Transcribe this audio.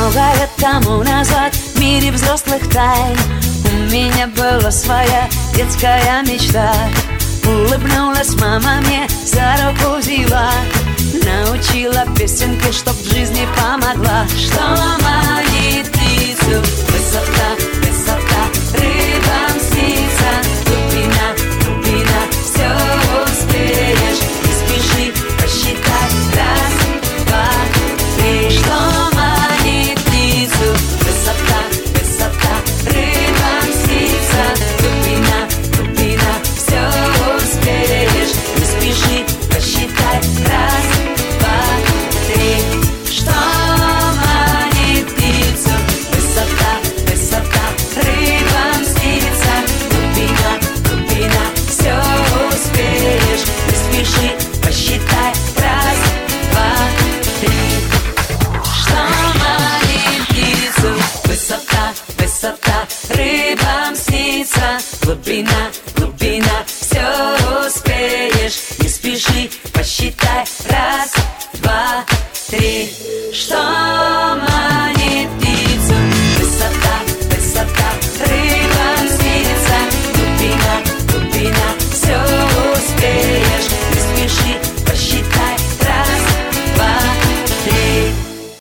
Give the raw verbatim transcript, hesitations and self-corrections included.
Много лет тому назад в мире взрослых тайн у меня была своя детская мечта. Улыбнулась мама мне, за руку взяла, научила песенке, чтоб в жизни помогла. Что манит птицу? Высота, высота, рыбам снится. Глубина, глубина, все успеешь. Не спеши, посчитай. Раз, два, три. Что манит птицу? Высота, высота, рыбам снится. Глубина, глубина, все успеешь. Не спеши, посчитай. Раз, два, три. Что манит птицу? Высота, высота, рыбам снится. Глубина, глубина, все успеешь. Не спеши, посчитай. Раз, два, три. Что манит птицу? Высота, высота, рыбам снится. Глубина,